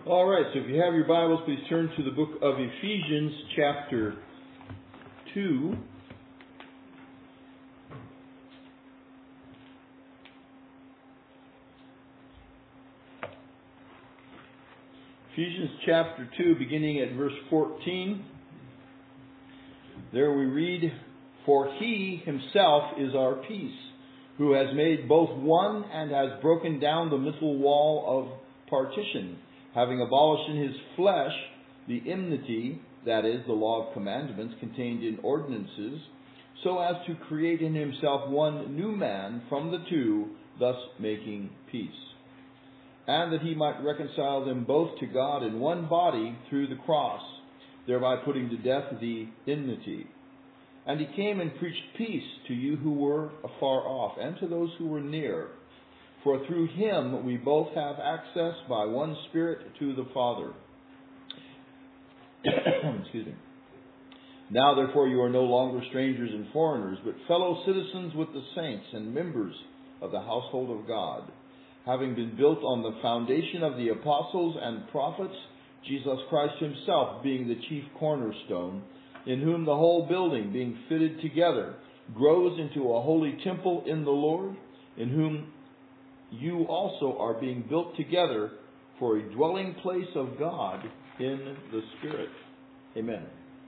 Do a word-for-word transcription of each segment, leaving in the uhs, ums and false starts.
All right, so if you have your Bibles, please turn to the book of Ephesians, chapter two. Ephesians chapter two, beginning at verse fourteen. There we read, "For he himself is our peace, who has made both one and has broken down the middle wall of partition, having abolished in his flesh the enmity, that is, the law of commandments contained in ordinances, so as to create in himself one new man from the two, thus making peace. And that he might reconcile them both to God in one body through the cross, thereby putting to death the enmity. And he came and preached peace to you who were afar off, and to those who were near. For through him we both have access by one Spirit to the Father." Excuse me. "Now therefore you are no longer strangers and foreigners, but fellow citizens with the saints and members of the household of God, having been built on the foundation of the apostles and prophets, Jesus Christ himself being the chief cornerstone, in whom the whole building, being fitted together, grows into a holy temple in the Lord, in whom you also are being built together for a dwelling place of God in the Spirit." Amen.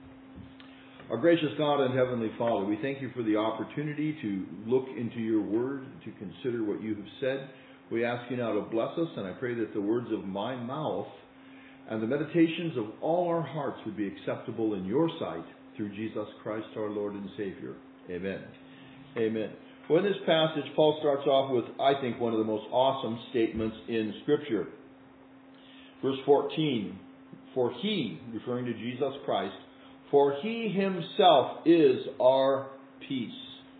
Our gracious God and Heavenly Father, we thank you for the opportunity to look into your word, to consider what you have said. We ask you now to bless us, and I pray that the words of my mouth and the meditations of all our hearts would be acceptable in your sight, through Jesus Christ our Lord and Savior. Amen. Amen. Well, in this passage, Paul starts off with, I think, one of the most awesome statements in Scripture. Verse fourteen, "For he," referring to Jesus Christ, "for he himself is our peace."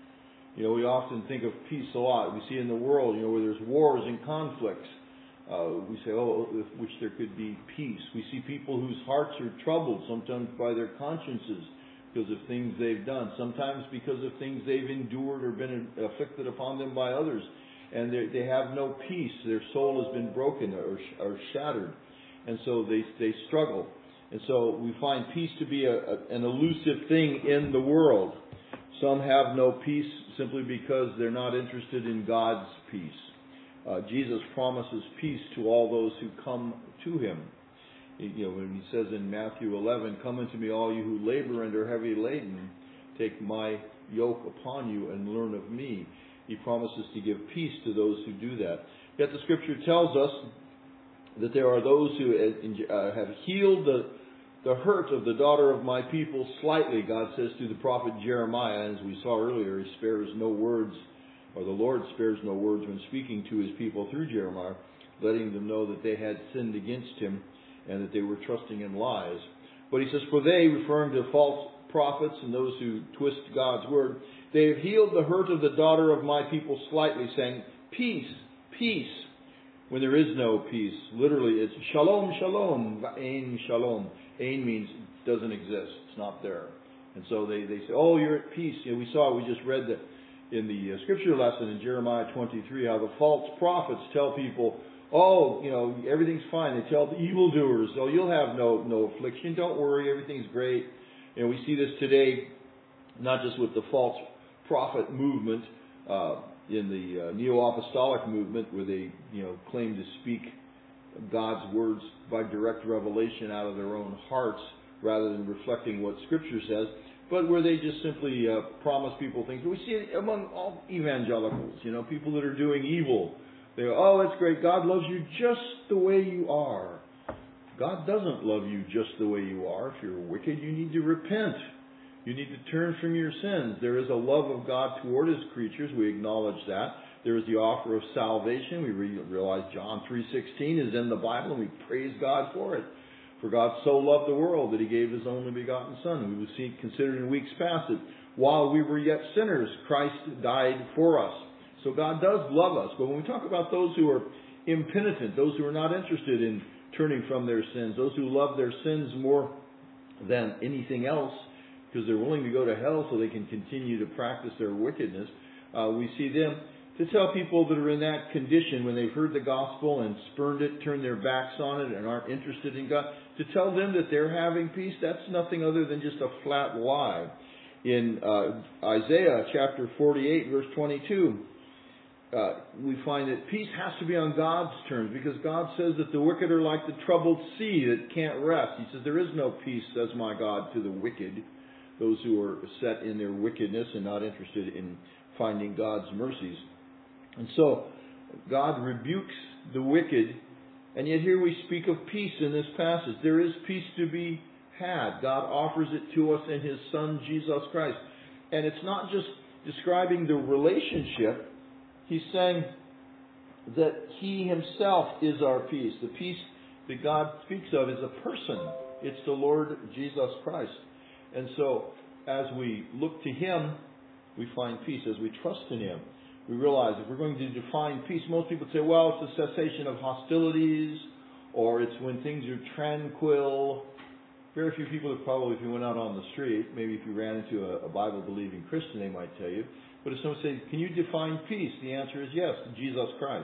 You know, we often think of peace a lot. We see in the world, you know, where there's wars and conflicts, uh, we say, oh, if which there could be peace. We see people whose hearts are troubled, sometimes by their consciences, because of things they've done, sometimes because of things they've endured or been afflicted upon them by others, and they, they have no peace. Their soul has been broken or, or shattered, and so they they struggle. And so we find peace to be a, a, an elusive thing in the world. Some have no peace simply because they're not interested in God's peace. Uh, Jesus promises peace to all those who come to him. You know, when he says in Matthew eleven, "Come unto me, all you who labor and are heavy laden, take my yoke upon you and learn of me." He promises to give peace to those who do that. Yet the Scripture tells us that there are those who have healed the, the hurt of the daughter of my people slightly. God says through the prophet Jeremiah, and as we saw earlier, he spares no words, or the Lord spares no words when speaking to his people through Jeremiah, letting them know that they had sinned against him, and that they were trusting in lies. But he says, "For they," referring to false prophets and those who twist God's word, "they have healed the hurt of the daughter of my people slightly, saying, peace, peace, when there is no peace." Literally, it's shalom, shalom, va'ain shalom. Ain means doesn't exist. It's not there. And so they, they say, oh, you're at peace. You know, we saw, we just read that in the scripture lesson in Jeremiah twenty-three, how the false prophets tell people, oh, you know, everything's fine. They tell the evildoers, oh, you'll have no no affliction. Don't worry, everything's great. And we see this today, not just with the false prophet movement, uh, in the uh, neo-apostolic movement, where they, you know, claim to speak God's words by direct revelation out of their own hearts, rather than reflecting what Scripture says, but where they just simply uh, promise people things. We see it among all evangelicals, you know, people that are doing evil. They go, oh, that's great. God loves you just the way you are. God doesn't love you just the way you are. If you're wicked, you need to repent. You need to turn from your sins. There is a love of God toward his creatures. We acknowledge that. There is the offer of salvation. We realize John three sixteen is in the Bible, and we praise God for it. For God so loved the world that he gave his only begotten Son. We will see, considered in weeks past, that while we were yet sinners, Christ died for us. So God does love us. But when we talk about those who are impenitent, those who are not interested in turning from their sins, those who love their sins more than anything else, because they're willing to go to hell so they can continue to practice their wickedness, uh, we see them to tell people that are in that condition when they've heard the gospel and spurned it, turned their backs on it, and aren't interested in God, to tell them that they're having peace, that's nothing other than just a flat lie. In uh, Isaiah chapter forty-eight, verse twenty-two, uh, we find that peace has to be on God's terms, because God says that the wicked are like the troubled sea that can't rest. He says, there is no peace, says my God, to the wicked, those who are set in their wickedness and not interested in finding God's mercies. And so, God rebukes the wicked, and yet here we speak of peace in this passage. There is peace to be had. God offers it to us in His Son, Jesus Christ. And it's not just describing the relationship. He's saying that He Himself is our peace. The peace that God speaks of is a person. It's the Lord Jesus Christ. And so, as we look to Him, we find peace. As we trust in Him, we realize if we're going to define peace, most people say, well, it's the cessation of hostilities, or it's when things are tranquil. Very few people have probably, if you went out on the street, maybe if you ran into a, a Bible-believing Christian, they might tell you. But if someone says, can you define peace? The answer is yes, Jesus Christ.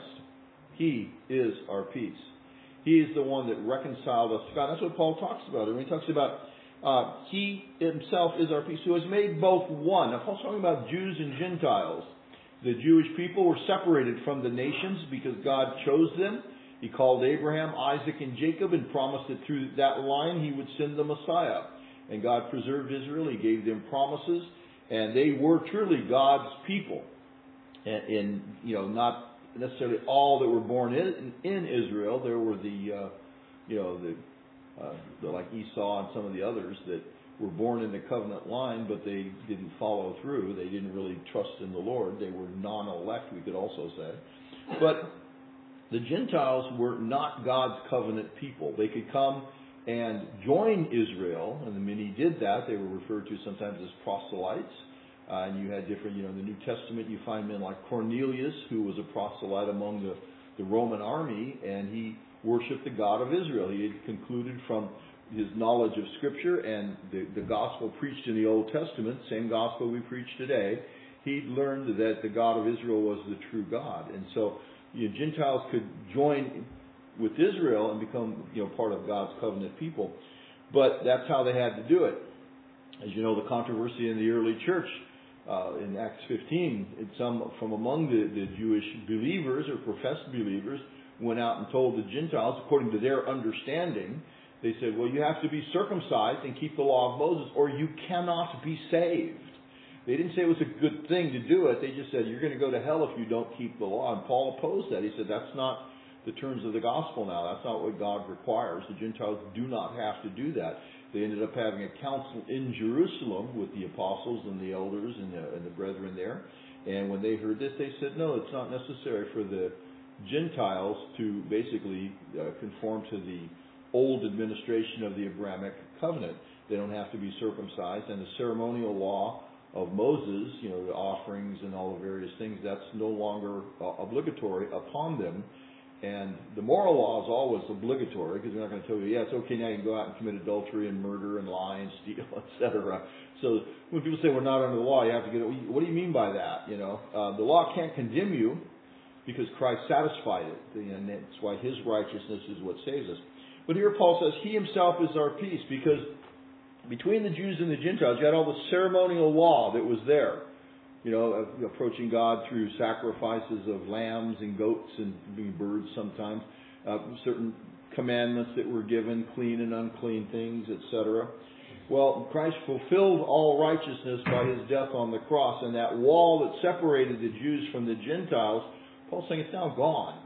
He is our peace. He is the one that reconciled us to God. That's what Paul talks about. When he talks about uh, He Himself is our peace, who has made both one. Now, Paul's talking about Jews and Gentiles. The Jewish people were separated from the nations because God chose them. He called Abraham, Isaac, and Jacob and promised that through that line He would send the Messiah. And God preserved Israel. He gave them promises. And they were truly God's people. And, and you know, not necessarily all that were born in, in Israel. There were the, uh, you know, the, uh, the like Esau and some of the others that were born in the covenant line, but they didn't follow through. They didn't really trust in the Lord. They were non-elect, we could also say. But the Gentiles were not God's covenant people. They could come and join Israel, and the many did that. They were referred to sometimes as proselytes. Uh, and you had different, you know, in the New Testament you find men like Cornelius, who was a proselyte among the, the Roman army, and he worshipped the God of Israel. He had concluded from his knowledge of Scripture and the, the gospel preached in the Old Testament, same gospel we preach today, he'd learned that the God of Israel was the true God. And so you know, Gentiles could join with Israel and become you know part of God's covenant people. But that's how they had to do it. As you know, the controversy in the early church, uh, in Acts fifteen, some from among the, the Jewish believers or professed believers went out and told the Gentiles, according to their understanding, they said, well, you have to be circumcised and keep the law of Moses, or you cannot be saved. They didn't say it was a good thing to do it. They just said, you're going to go to hell if you don't keep the law. And Paul opposed that. He said, that's not the terms of the gospel now. That's not what God requires. The Gentiles do not have to do that. They ended up having a council in Jerusalem with the apostles and the elders and the, and the brethren there. And when they heard this, they said, no, it's not necessary for the Gentiles to basically uh, conform to the old administration of the Abrahamic covenant. They don't have to be circumcised. And the ceremonial law of Moses, you know, the offerings and all the various things, that's no longer uh, obligatory upon them. And the moral law is always obligatory, because they're not going to tell you, yeah, it's okay now, you can go out and commit adultery and murder and lie and steal, et cetera. So when people say we're not under the law, you have to get it. What do you mean by that? You know, uh, the law can't condemn you because Christ satisfied it, and that's why His righteousness is what saves us. But here Paul says He Himself is our peace, because between the Jews and the Gentiles, you had all the ceremonial law that was there. You know, approaching God through sacrifices of lambs and goats and birds sometimes. Uh, certain commandments that were given, clean and unclean things, et cetera. Well, Christ fulfilled all righteousness by His death on the cross, and that wall that separated the Jews from the Gentiles, Paul's saying it's now gone.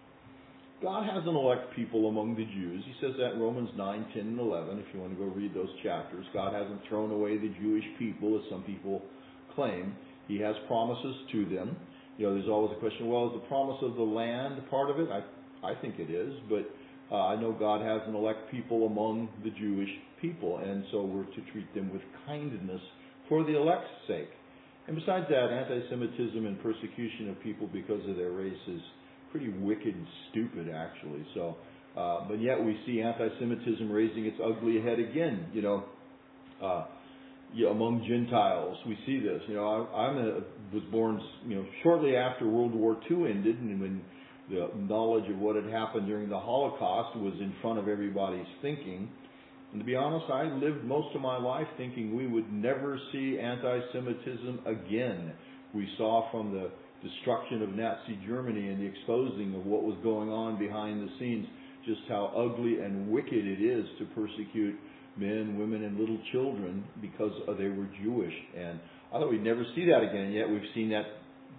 God has an elect people among the Jews. He says that in Romans nine, ten, and eleven, if you want to go read those chapters. God hasn't thrown away the Jewish people, as some people claim. He has promises to them. You know, there's always a question, well, is the promise of the land part of it? I, I think it is, but uh, I know God has an elect people among the Jewish people, and so we're to treat them with kindness for the elect's sake. And besides that, anti-Semitism and persecution of people because of their race is pretty wicked and stupid, actually. So, uh, but yet we see anti-Semitism raising its ugly head again. You know, uh, you know, among Gentiles. We see this. You know, I I'm a, was born, you know, shortly after World War Two ended, and when the knowledge of what had happened during the Holocaust was in front of everybody's thinking. And to be honest, I lived most of my life thinking we would never see anti-Semitism again. We saw from the destruction of Nazi Germany and the exposing of what was going on behind the scenes just how ugly and wicked it is to persecute men, women, and little children because they were Jewish. And I thought we'd never see that again, yet we've seen that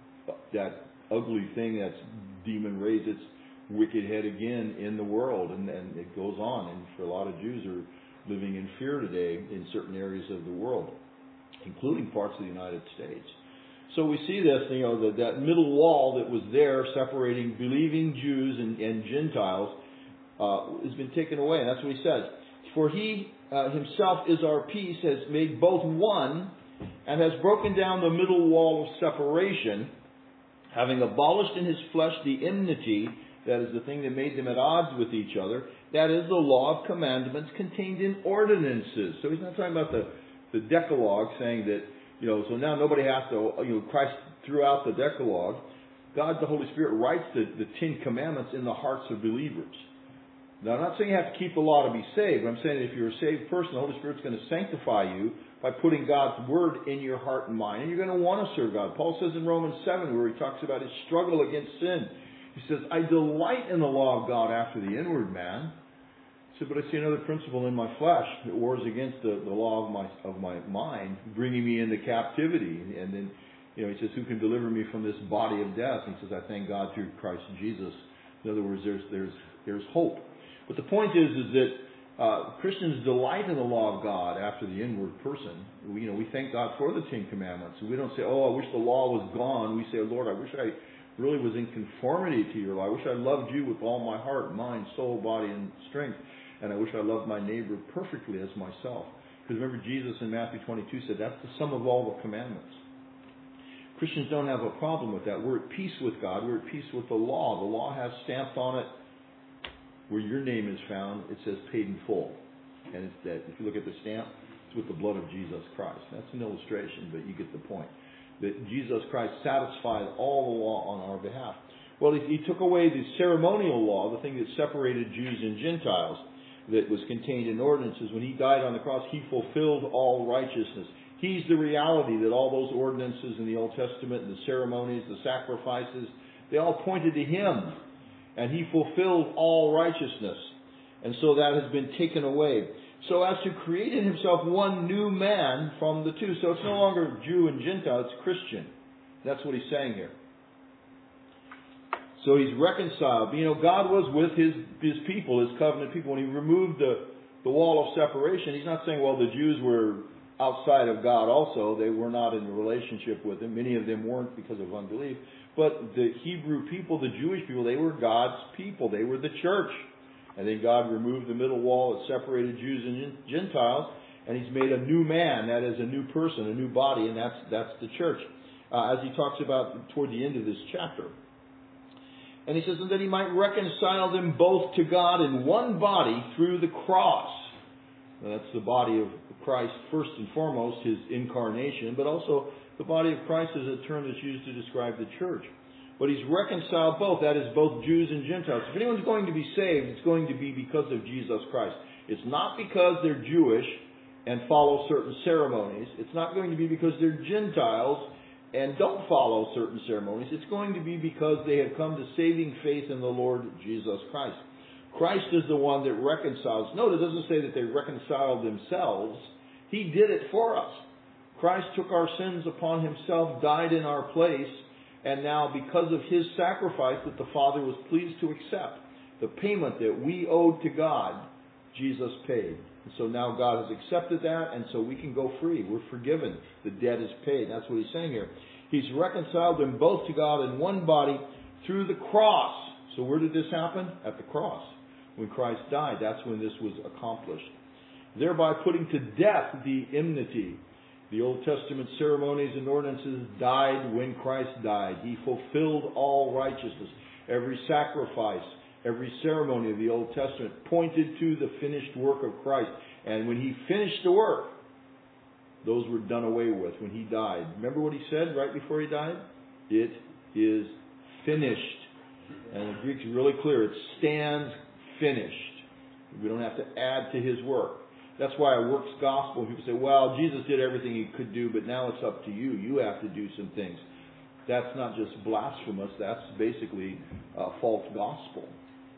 that ugly thing, that's demon raise its wicked head again in the world, and, and it goes on. And for a lot of Jews are living in fear today in certain areas of the world, including parts of the United States. So we see this, you know, that, that middle wall that was there separating believing Jews and, and Gentiles uh, has been taken away. And that's what he says. For he uh, himself is our peace, has made both one, and has broken down the middle wall of separation, having abolished in his flesh the enmity, that is the thing that made them at odds with each other, that is the law of commandments contained in ordinances. So he's not talking about the, the Decalogue, saying that, you know, so now nobody has to, you know, Christ threw out the Decalogue. God, the Holy Spirit, writes the, the Ten Commandments in the hearts of believers. Now, I'm not saying you have to keep the law to be saved. I'm saying if you're a saved person, the Holy Spirit's going to sanctify you by putting God's Word in your heart and mind. And you're going to want to serve God. Paul says in Romans seven, where he talks about his struggle against sin, he says, I delight in the law of God after the inward man. He said, but I see another principle in my flesh that wars against the, the law of my of my mind, bringing me into captivity. And then, you know, he says, who can deliver me from this body of death? And he says, I thank God through Christ Jesus. In other words, there's there's there's hope. But the point is, is that uh, Christians delight in the law of God after the inward person. We, you know, we thank God for the Ten Commandments. We don't say, oh, I wish the law was gone. We say, Lord, I wish I really was in conformity to your law. I wish I loved you with all my heart, mind, soul, body, and strength. And I wish I loved my neighbor perfectly as myself. Because remember, Jesus in Matthew twenty-two said, that's the sum of all the commandments. Christians don't have a problem with that. We're at peace with God. We're at peace with the law. The law has stamped on it, where your name is found, it says paid in full. And it's that, if you look at the stamp, it's with the blood of Jesus Christ. That's an illustration, but you get the point. That Jesus Christ satisfied all the law on our behalf. Well, he, he took away the ceremonial law, the thing that separated Jews and Gentiles, that was contained in ordinances. When he died on the cross, he fulfilled all righteousness. He's the reality that all those ordinances in the Old Testament, and the ceremonies, the sacrifices, they all pointed to him. And he fulfilled all righteousness. And so that has been taken away. So as to create in himself one new man from the two. So it's no longer Jew and Gentile, it's Christian. That's what he's saying here. So he's reconciled. You know, God was with his, his people, his covenant people. When he removed the, the wall of separation, he's not saying, well, the Jews were outside of God also. They were not in a relationship with him. Many of them weren't because of unbelief. But the Hebrew people, the Jewish people, they were God's people. They were the church. And then God removed the middle wall that separated Jews and Gentiles, and he's made a new man. That is a new person, a new body, and that's that's the church. Uh, as he talks about toward the end of this chapter. And he says, and that he might reconcile them both to God in one body through the cross. Now, that's the body of Christ, first and foremost, his incarnation, but also the body of Christ is a term that's used to describe the church. But he's reconciled both, that is, both Jews and Gentiles. If anyone's going to be saved, it's going to be because of Jesus Christ. It's not because they're Jewish and follow certain ceremonies. It's not going to be because they're Gentiles and don't follow certain ceremonies. It's going to be because they have come to saving faith in the Lord Jesus Christ. Christ is the one that reconciles. Note, it doesn't say that they reconciled themselves. He did it for us. Christ took our sins upon himself, died in our place, and now because of his sacrifice that the Father was pleased to accept, the payment that we owed to God, Jesus paid. And so now God has accepted that, and so we can go free. We're forgiven. The debt is paid. That's what he's saying here. He's reconciled them both to God in one body through the cross. So where did this happen? At the cross. When Christ died, that's when this was accomplished. Thereby putting to death the enmity. The Old Testament ceremonies and ordinances died when Christ died. He fulfilled all righteousness. Every sacrifice, every ceremony of the Old Testament pointed to the finished work of Christ. And when he finished the work, those were done away with when he died. Remember what he said right before he died? It is finished. And the Greek's really clear. It stands finished. We don't have to add to his work. That's why a works gospel, people say, well, Jesus did everything he could do, but now it's up to you. You have to do some things. That's not just blasphemous. That's basically a false gospel.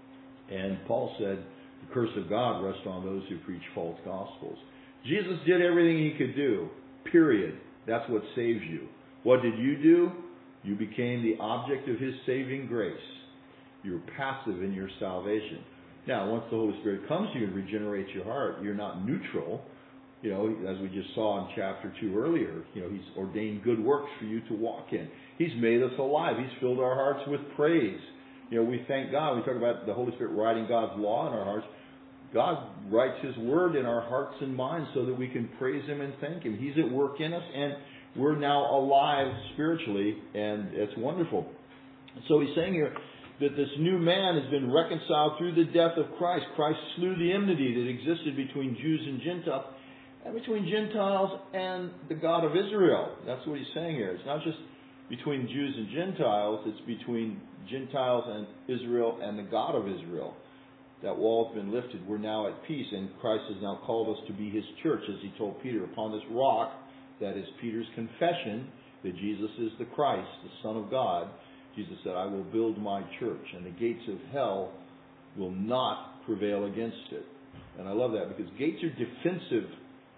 And Paul said, the curse of God rests on those who preach false gospels. Jesus did everything he could do, period. That's what saves you. What did you do? You became the object of his saving grace. You're passive in your salvation. Now, once the Holy Spirit comes to you and regenerates your heart, you're not neutral. You know, as we just saw in chapter two earlier, you know, he's ordained good works for you to walk in. He's made us alive. He's filled our hearts with praise. You know, we thank God. We talk about the Holy Spirit writing God's law in our hearts. God writes his word in our hearts and minds so that we can praise him and thank him. He's at work in us, and we're now alive spiritually, and it's wonderful. So he's saying here that this new man has been reconciled through the death of Christ. Christ slew the enmity that existed between Jews and Gentiles, and between Gentiles and the God of Israel. That's what he's saying here. It's not just between Jews and Gentiles, it's between Gentiles and Israel and the God of Israel. That wall has been lifted. We're now at peace, and Christ has now called us to be his church, as he told Peter, upon this rock. That is Peter's confession that Jesus is the Christ, the Son of God. Jesus said, I will build my church, and the gates of hell will not prevail against it. And I love that, because gates are defensive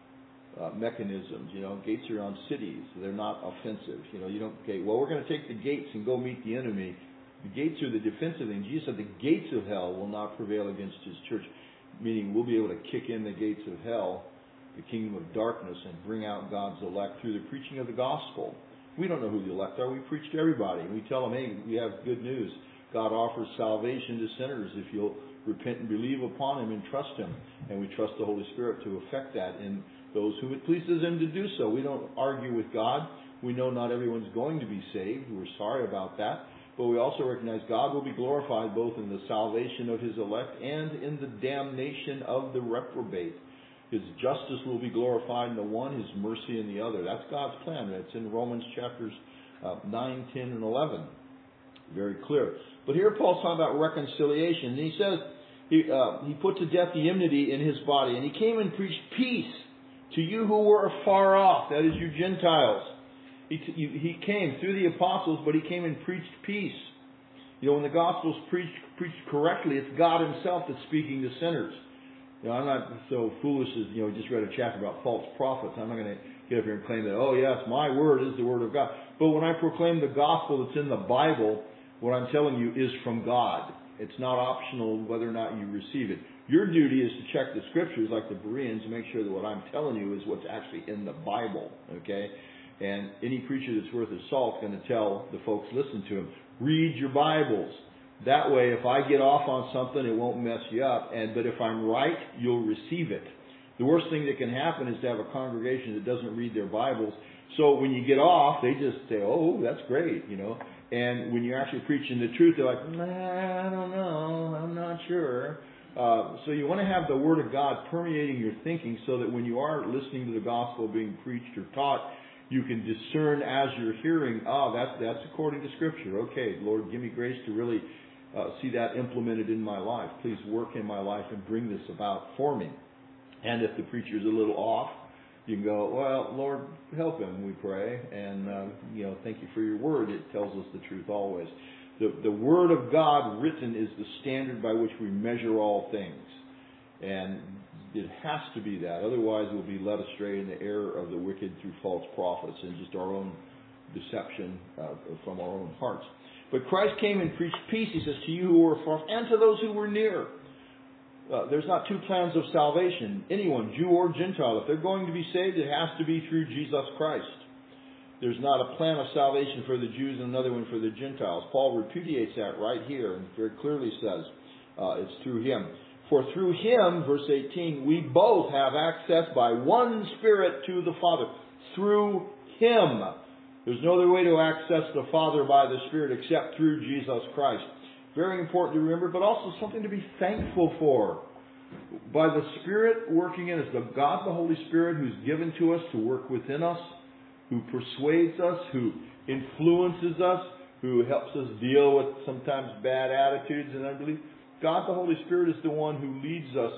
uh, mechanisms. You know, gates are on cities. They're not offensive. You know, you don't, okay, well, we're going to take the gates and go meet the enemy. The gates are the defensive thing. Jesus said the gates of hell will not prevail against his church, meaning we'll be able to kick in the gates of hell, the kingdom of darkness, and bring out God's elect through the preaching of the gospel. We don't know who the elect are. We preach to everybody. We tell them, hey, we have good news. God offers salvation to sinners if you'll repent and believe upon him and trust him. And we trust the Holy Spirit to effect that in those whom it pleases him to do so. We don't argue with God. We know not everyone's going to be saved. We're sorry about that. But we also recognize God will be glorified both in the salvation of his elect and in the damnation of the reprobate. His justice will be glorified in the one, his mercy in the other. That's God's plan. It's in Romans chapters uh, nine, ten, and eleven. Very clear. But here Paul's talking about reconciliation. And he says he, uh, he put to death the enmity in his body. And he came and preached peace to you who were afar off. That is, you Gentiles. He, he came through the apostles, but he came and preached peace. You know, when the gospel's preached, preached correctly, it's God himself that's speaking to sinners. You know, I'm not so foolish as, you know, just read a chapter about false prophets. I'm not going to get up here and claim that, oh yes, my word is the word of God. But when I proclaim the gospel that's in the Bible, what I'm telling you is from God. It's not optional whether or not you receive it. Your duty is to check the scriptures like the Bereans and make sure that what I'm telling you is what's actually in the Bible. Okay? And any preacher that's worth his salt is going to tell the folks listening to him, read your Bibles. That way, if I get off on something, it won't mess you up. And but if I'm right, you'll receive it. The worst thing that can happen is to have a congregation that doesn't read their Bibles. So when you get off, they just say, oh, that's great, you know. And when you're actually preaching the truth, they're like, nah, I don't know, I'm not sure. Uh, so you want to have the Word of God permeating your thinking so that when you are listening to the gospel being preached or taught, you can discern as you're hearing, oh, that's, that's according to Scripture. Okay, Lord, give me grace to really uh, see that implemented in my life. Please work in my life and bring this about for me. And if the preacher's a little off, you can go, well, Lord, help him, we pray. And, uh, you know, thank you for your word. It tells us the truth always. The, the word of God written is the standard by which we measure all things. And it has to be that. Otherwise, we'll be led astray in the error of the wicked through false prophets and just our own deception uh, from our own hearts. But Christ came and preached peace, he says, to you who were far and to those who were near. Uh, there's not two plans of salvation. Anyone, Jew or Gentile, if they're going to be saved, it has to be through Jesus Christ. There's not a plan of salvation for the Jews and another one for the Gentiles. Paul repudiates that right here and very clearly says uh, it's through him. For through him, verse eighteen, we both have access by one Spirit to the Father. Through him. There's no other way to access the Father by the Spirit except through Jesus Christ. Very important to remember, but also something to be thankful for. by the Spirit working in us, the God the Holy Spirit who's given to us to work within us, who persuades us, who influences us, who helps us deal with sometimes bad attitudes and unbelief. God the Holy Spirit is the one who leads us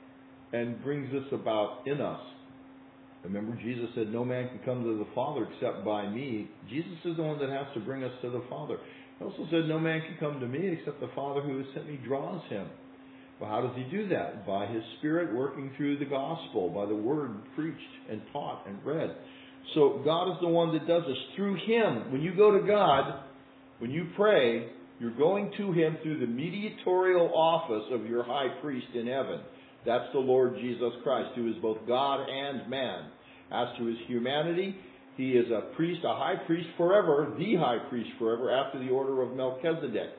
and brings this about in us. Remember, Jesus said, no man can come to the Father except by me. Jesus is the one that has to bring us to the Father. He also said, no man can come to me except the Father who has sent me draws him. Well, how does he do that? By his Spirit working through the gospel, by the word preached and taught and read. So God is the one that does this. Through him, when you go to God, when you pray, you're going to him through the mediatorial office of your high priest in heaven. That's the Lord Jesus Christ, who is both God and man. As to his humanity, he is a priest, a high priest forever, the high priest forever, after the order of Melchizedek.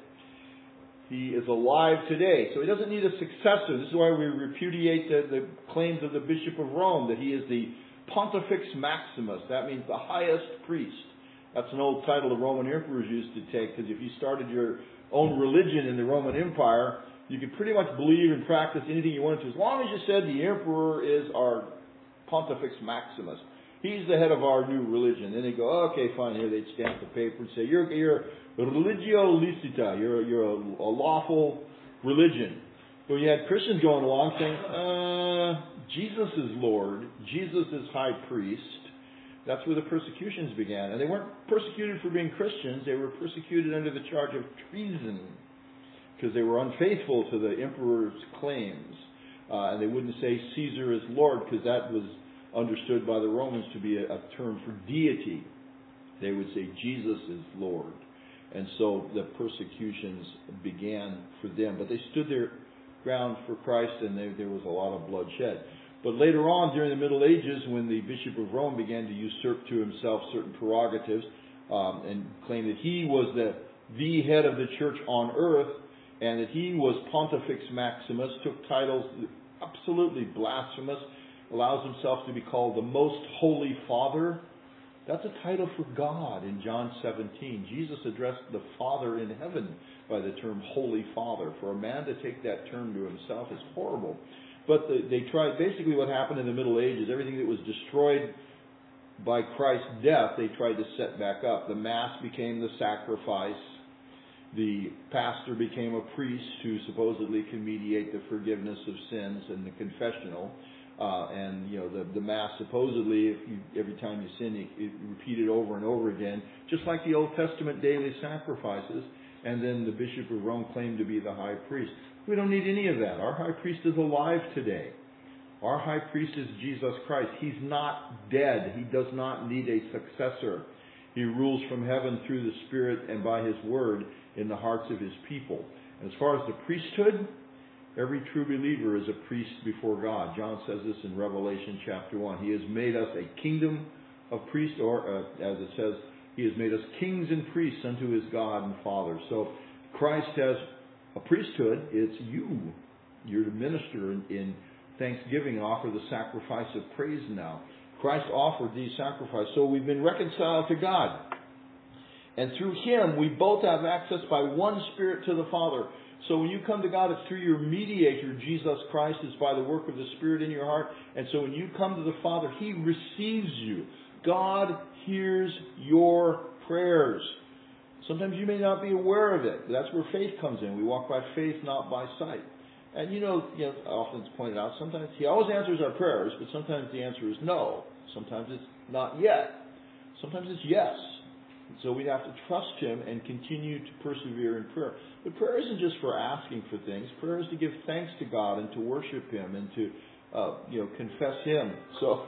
He is alive today, so he doesn't need a successor. This is why we repudiate the, the claims of the Bishop of Rome, that he is the Pontifex Maximus. That means the highest priest. That's an old title the Roman emperors used to take, because if you started your own religion in the Roman Empire, you could pretty much believe and practice anything you wanted to, as long as you said the emperor is our Pontifex Maximus. He's the head of our new religion. Then they go, oh, okay, fine. Here they'd stamp the paper and say, you're, you're religio licita. You're, you're a, a lawful religion. But you had Christians going along saying, uh, Jesus is Lord. Jesus is high priest. That's where the persecutions began. And they weren't persecuted for being Christians. They were persecuted under the charge of treason, because they were unfaithful to the emperor's claims. Uh, and they wouldn't say Caesar is Lord, because that was understood by the Romans to be a, a term for deity. They would say Jesus is Lord. And so the persecutions began for them. But they stood their ground for Christ, and they, there was a lot of bloodshed. But later on, during the Middle Ages, when the Bishop of Rome began to usurp to himself certain prerogatives um, and claim that he was the, the head of the church on earth, and that he was Pontifex Maximus, took titles absolutely blasphemous, allows himself to be called the Most Holy Father. That's a title for God in John seventeen. Jesus addressed the Father in heaven by the term Holy Father. For a man to take that term to himself is horrible. But the, they tried, basically what happened in the Middle Ages, everything that was destroyed by Christ's death, they tried to set back up. The Mass became the sacrifice. The pastor became a priest who supposedly can mediate the forgiveness of sins and the confessional. Uh, and, you know, the, the Mass supposedly, if you, every time you sin, you, you repeat it over and over again, just like the Old Testament daily sacrifices. And then the Bishop of Rome claimed to be the high priest. We don't need any of that. Our high priest is alive today. Our high priest is Jesus Christ. He's not dead. He does not need a successor. He rules from heaven through the Spirit and by His Word in the hearts of His people. And as far as the priesthood, every true believer is a priest before God. John says this in Revelation chapter one. He has made us a kingdom of priests, or uh, as it says, He has made us kings and priests unto His God and Father. So Christ has a priesthood. It's you. You're to minister in, in thanksgiving and offer the sacrifice of praise now. Christ offered these sacrifices. So we've been reconciled to God. And through Him, we both have access by one Spirit to the Father. So when you come to God, it's through your mediator, Jesus Christ. It's by the work of the Spirit in your heart. And so when you come to the Father, He receives you. God hears your prayers. Sometimes you may not be aware of it. But that's where faith comes in. We walk by faith, not by sight. And you know, you know, often it's pointed out, sometimes He always answers our prayers, but sometimes the answer is no. Sometimes it's not yet. Sometimes it's yes. So we have to trust Him and continue to persevere in prayer. But prayer isn't just for asking for things. Prayer is to give thanks to God and to worship Him and to, uh, you know, confess Him. So,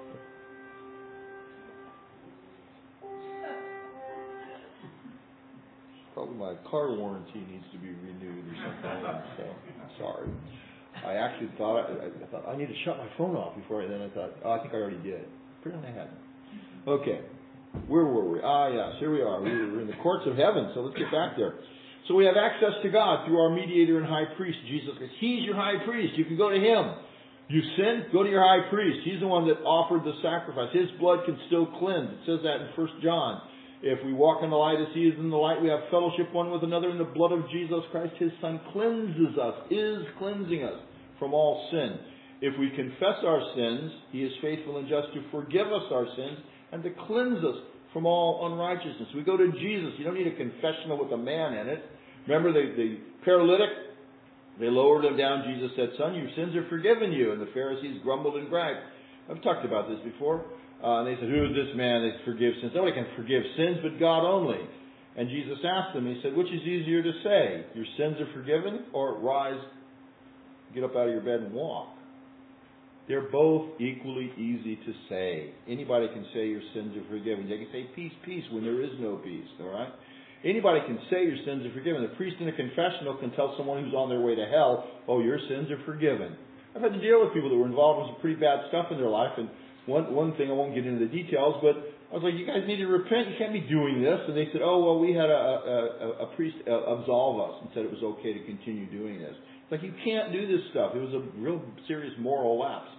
probably my car warranty needs to be renewed or something. So, sorry. I actually thought I, I thought I need to shut my phone off before I. Then I thought, oh, I think I already did. Apparently I hadn't. Okay. Where were we? Ah, yes, here we are. We were in the courts of heaven, so let's get back there. So we have access to God through our mediator and high priest, Jesus Christ. He's your high priest. You can go to Him. You sin, go to your high priest. He's the one that offered the sacrifice. His blood can still cleanse. It says that in First John. If we walk in the light as He is in the light, we have fellowship one with another in the blood of Jesus Christ. His Son cleanses us, is cleansing us from all sin. If we confess our sins, He is faithful and just to forgive us our sins and to cleanse us from all unrighteousness. We go to Jesus. You don't need a confessional with a man in it. Remember the, the paralytic? They lowered him down. Jesus said, "Son, your sins are forgiven you." And the Pharisees grumbled and bragged. I've talked about this before. Uh, and they said, "Who is this man that forgives sins?" Nobody can forgive sins but God only. And Jesus asked them, He said, "Which is easier to say? Your sins are forgiven, or rise, get up out of your bed and walk?" They're both equally easy to say. Anybody can say your sins are forgiven. They can say peace, peace when there is no peace. All right? Anybody can say your sins are forgiven. The priest in a confessional can tell someone who's on their way to hell, "Oh, your sins are forgiven." I've had to deal with people that were involved in some pretty bad stuff in their life. And one one thing, I won't get into the details, but I was like, "You guys need to repent. You can't be doing this." And they said, "Oh, well, we had a, a, a priest absolve us and said it was okay to continue doing this." It's like, you can't do this stuff. It was a real serious moral lapse.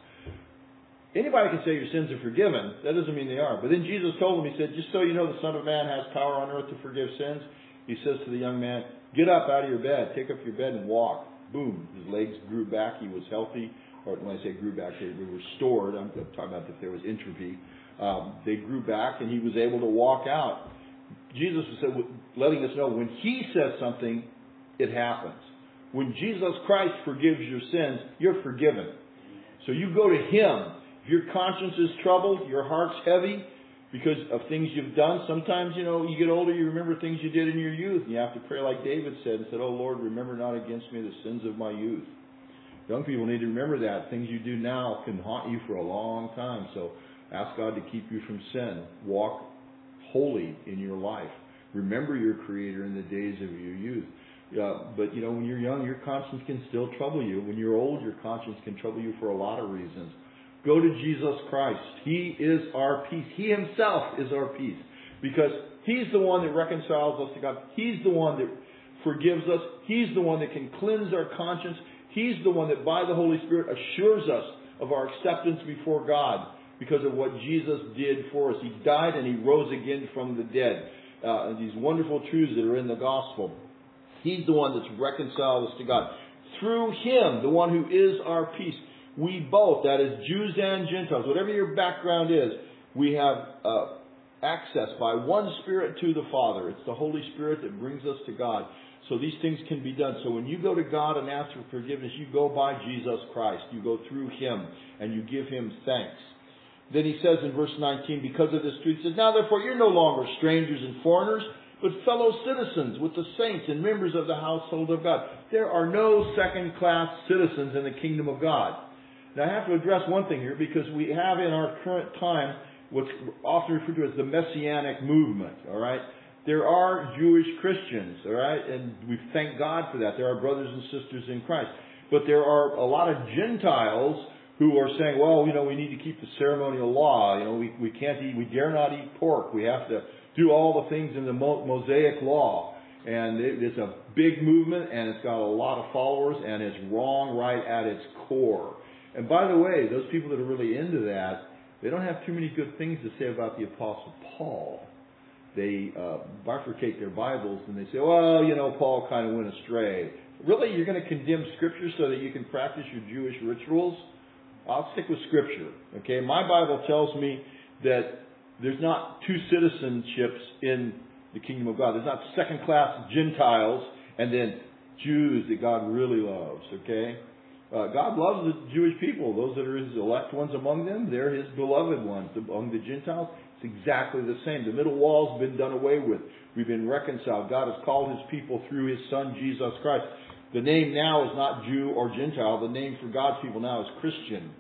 Anybody can say your sins are forgiven. That doesn't mean they are. But then Jesus told him, He said, "Just so you know, the Son of Man has power on earth to forgive sins." He says to the young man, "Get up out of your bed. Take up your bed and walk." Boom. His legs grew back. He was healthy. Or when I say grew back, they were restored. I'm talking about if there was entropy. Um, they grew back and he was able to walk out. Jesus was letting us know when He says something, it happens. When Jesus Christ forgives your sins, you're forgiven. So you go to Him. If your conscience is troubled, your heart's heavy because of things you've done. Sometimes, you know, you get older, you remember things you did in your youth. And you have to pray like David said and said, "Oh Lord, remember not against me the sins of my youth." Young people need to remember that. Things you do now can haunt you for a long time. So ask God to keep you from sin. Walk holy in your life. Remember your Creator in the days of your youth. Uh, but, you know, when you're young, your conscience can still trouble you. When you're old, your conscience can trouble you for a lot of reasons. Go to Jesus Christ. He is our peace. He Himself is our peace. Because He's the one that reconciles us to God. He's the one that forgives us. He's the one that can cleanse our conscience. He's the one that by the Holy Spirit assures us of our acceptance before God because of what Jesus did for us. He died and He rose again from the dead. Uh, and these wonderful truths that are in the gospel. He's the one that's reconciled us to God. Through Him, the one who is our peace, we both, that is Jews and Gentiles, whatever your background is, we have uh, access by one Spirit to the Father. It's the Holy Spirit that brings us to God. So these things can be done. So when you go to God and ask for forgiveness, you go by Jesus Christ. You go through Him and you give Him thanks. Then He says in verse nineteen, because of this truth, He says, "Now therefore you're no longer strangers and foreigners, but fellow citizens with the saints and members of the household of God." There are no second-class citizens in the kingdom of God. Now I have to address one thing here because we have in our current time what's often referred to as the Messianic movement, all right? There are Jewish Christians, all right, and we thank God for that. There are brothers and sisters in Christ. But there are a lot of Gentiles who are saying, well, you know, we need to keep the ceremonial law. You know, we, we can't eat, we dare not eat pork. We have to do all the things in the Mosaic law. And it, it's a big movement, and it's got a lot of followers, and it's wrong right at its core. And by the way, those people that are really into that, they don't have too many good things to say about the Apostle Paul. They uh, bifurcate their Bibles and they say, well, you know, Paul kind of went astray. Really, you're going to condemn Scripture so that you can practice your Jewish rituals? I'll stick with Scripture. Okay, my Bible tells me that there's not two citizenships in the kingdom of God. There's not second-class Gentiles and then Jews that God really loves. Okay, uh, God loves the Jewish people. Those that are His elect ones among them, they're His beloved ones. Among the Gentiles, it's exactly the same. The middle wall's been done away with. We've been reconciled. God has called His people through His Son, Jesus Christ. The name now is not Jew or Gentile. The name for God's people now is Christian.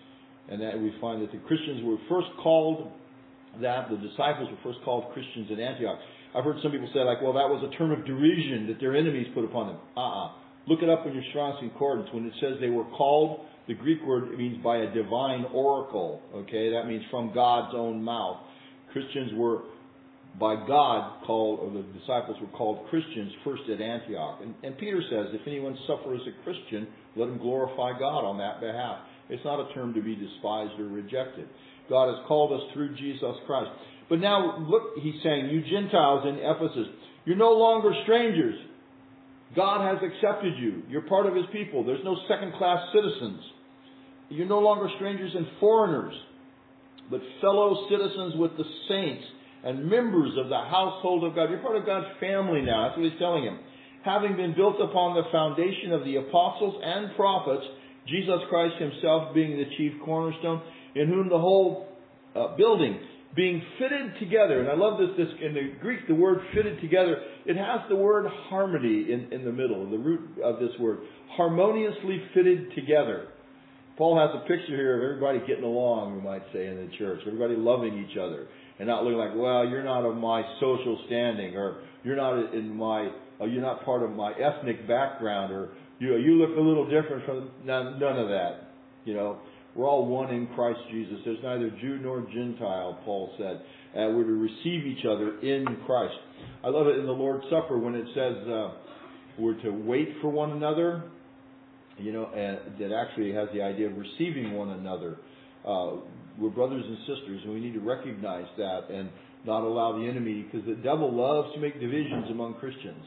And that we find that the Christians were first called that. The disciples were first called Christians at Antioch. I've heard some people say, like, well, that was a term of derision that their enemies put upon them. Uh-uh. Look it up in your Strong's Concordance. When it says they were called, the Greek word means by a divine oracle. Okay, that means from God's own mouth. Christians were, by God, called, or the disciples were called Christians first at Antioch. And, and Peter says, if anyone suffers as a Christian, let him glorify God on that behalf. It's not a term to be despised or rejected. God has called us through Jesus Christ. But now, look, he's saying, you Gentiles in Ephesus, you're no longer strangers. God has accepted you. You're part of His people. There's no second-class citizens. You're no longer strangers and foreigners, but fellow citizens with the saints and members of the household of God. You're part of God's family now. That's what He's telling him. Having been built upon the foundation of the apostles and prophets, Jesus Christ Himself being the chief cornerstone, in whom the whole uh, building being fitted together. And I love this, this in the Greek, the word fitted together, it has the word harmony in, in the middle, the root of this word. Harmoniously fitted together. Paul has a picture here of everybody getting along, we might say, in the church. Everybody loving each other. And not looking like, well, you're not of my social standing, or you're not in my, or you're not part of my ethnic background, or you you look a little different from none, none of that. You know, we're all one in Christ Jesus. There's neither Jew nor Gentile, Paul said. And we're to receive each other in Christ. I love it in the Lord's Supper when it says uh, we're to wait for one another. You know, and that actually has the idea of receiving one another. Uh, we're brothers and sisters, and we need to recognize that and not allow the enemy, because the devil loves to make divisions among Christians.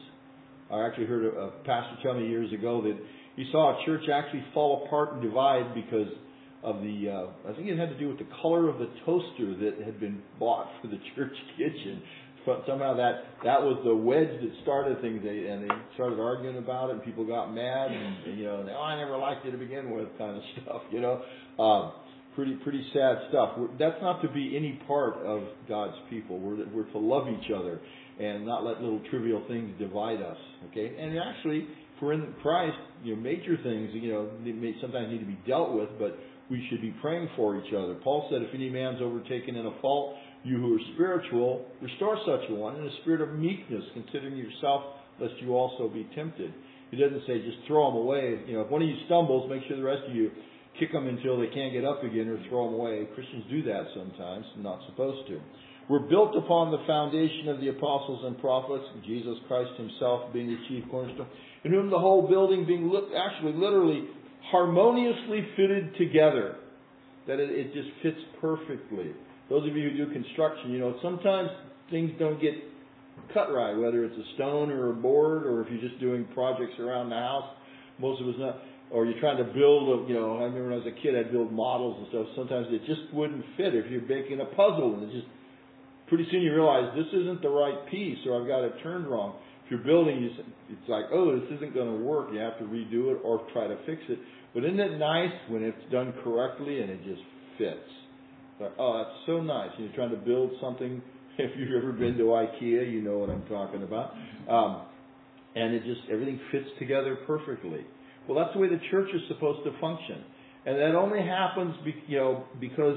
I actually heard a, a pastor tell me years ago that he saw a church actually fall apart and divide because of the, uh, I think it had to do with the color of the toaster that had been bought for the church kitchen. Somehow that that was the wedge that started things, they, and they started arguing about it, and people got mad, and, and you know, oh, I never liked you to begin with, kind of stuff, you know. Um, pretty pretty sad stuff. We're, that's not to be any part of God's people. We're we're to love each other and not let little trivial things divide us. Okay, and actually, if we're in Christ, you know, major things, you know, may sometimes need to be dealt with, but we should be praying for each other. Paul said, if any man's overtaken in a fault, you who are spiritual, restore such a one in a spirit of meekness, considering yourself, lest you also be tempted. He doesn't say just throw them away. You know, if one of you stumbles, make sure the rest of you kick them until they can't get up again or throw them away. Christians do that sometimes, not supposed to. We're built upon the foundation of the apostles and prophets, Jesus Christ Himself being the chief cornerstone, in whom the whole building being actually literally harmoniously fitted together, that it, it just fits perfectly. Those of you who do construction, you know, sometimes things don't get cut right, whether it's a stone or a board, or if you're just doing projects around the house. Most of us not, or you're trying to build, a, you know, I remember when I was a kid, I'd build models and stuff. Sometimes it just wouldn't fit if you're making a puzzle, and it just, pretty soon you realize this isn't the right piece, or I've got it turned wrong. If you're building, you, it's like, oh, this isn't going to work. You have to redo it or try to fix it. But isn't it nice when it's done correctly and it just fits? Like, oh, that's so nice. You're trying to build something. If you've ever been to IKEA, you know what I'm talking about. Um, and it just, everything fits together perfectly. Well, that's the way the church is supposed to function. And that only happens, be, you know, because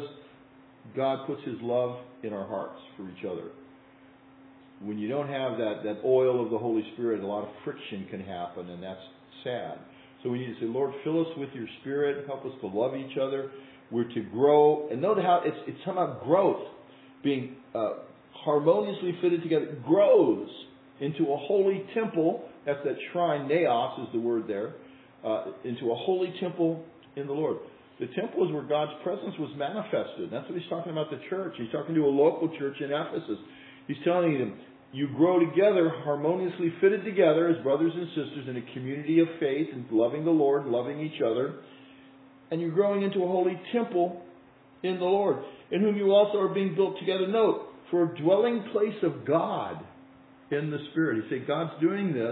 God puts His love in our hearts for each other. When you don't have that, that oil of the Holy Spirit, a lot of friction can happen, and that's sad. So we need to say, Lord, fill us with your Spirit. Help us to love each other. We're to grow. And note how it's, it's about growth. Being uh, harmoniously fitted together. Grows into a holy temple. That's that shrine. Naos is the word there. Uh, into a holy temple in the Lord. The temple is where God's presence was manifested. That's what He's talking about the church. He's talking to a local church in Ephesus. He's telling them, you grow together, harmoniously fitted together as brothers and sisters in a community of faith and loving the Lord, loving each other. And you're growing into a holy temple in the Lord, in whom you also are being built together. Note, for a dwelling place of God in the Spirit. He said God's doing this,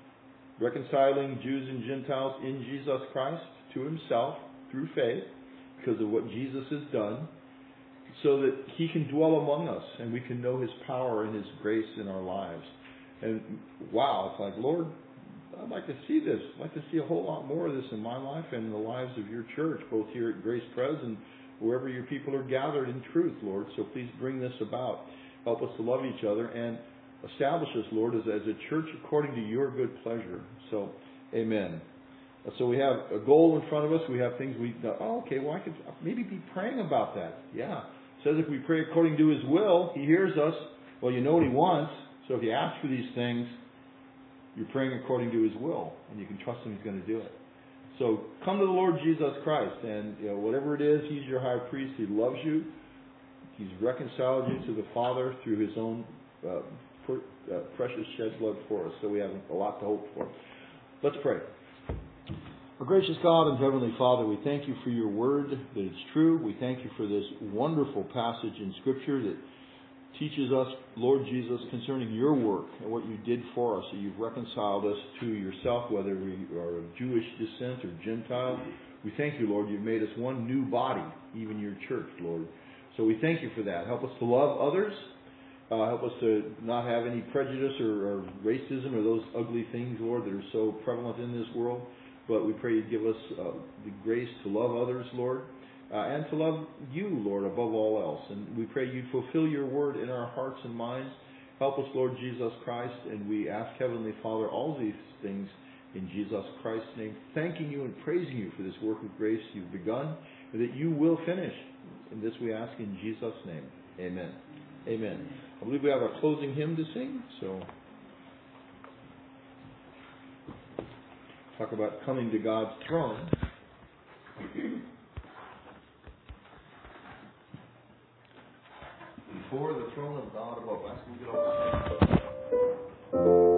reconciling Jews and Gentiles in Jesus Christ to Himself through faith, because of what Jesus has done, so that He can dwell among us and we can know His power and His grace in our lives. And wow, it's like, Lord, I'd like to see this. I'd like to see a whole lot more of this in my life and in the lives of your church, both here at Grace Pres and wherever your people are gathered in truth, Lord. So please bring this about. Help us to love each other and establish us, Lord, as, as a church according to your good pleasure. So, amen. So we have a goal in front of us. We have things we, oh, okay, well, I could maybe be praying about that. Yeah. It says if we pray according to His will, He hears us. Well, you know what He wants. So if you ask for these things, you're praying according to His will, and you can trust Him He's going to do it. So come to the Lord Jesus Christ, and you know, whatever it is, He's your high priest. He loves you. He's reconciled you to the Father through His own uh, uh, precious shed blood for us. So we have a lot to hope for. Let's pray. Our gracious God and Heavenly Father, we thank you for your word, that it's true. We thank you for this wonderful passage in Scripture that teaches us, Lord Jesus, concerning your work and what you did for us. That you've reconciled us to yourself, whether we are of Jewish descent or Gentile. We thank you, Lord, you've made us one new body, even your church, Lord. So we thank you for that. Help us to love others. Uh, help us to not have any prejudice or, or racism or those ugly things, Lord, that are so prevalent in this world. But we pray you'd give us uh, the grace to love others, Lord, uh, and to love you, Lord, above all else. And we pray you'd fulfill your word in our hearts and minds. Help us, Lord Jesus Christ. And we ask, Heavenly Father, all these things in Jesus Christ's name, thanking you and praising you for this work of grace you've begun and that you will finish. And this we ask in Jesus' name. Amen. Amen. I believe we have a closing hymn to sing, so talk about coming to God's throne. Before the throne of God above us, we get all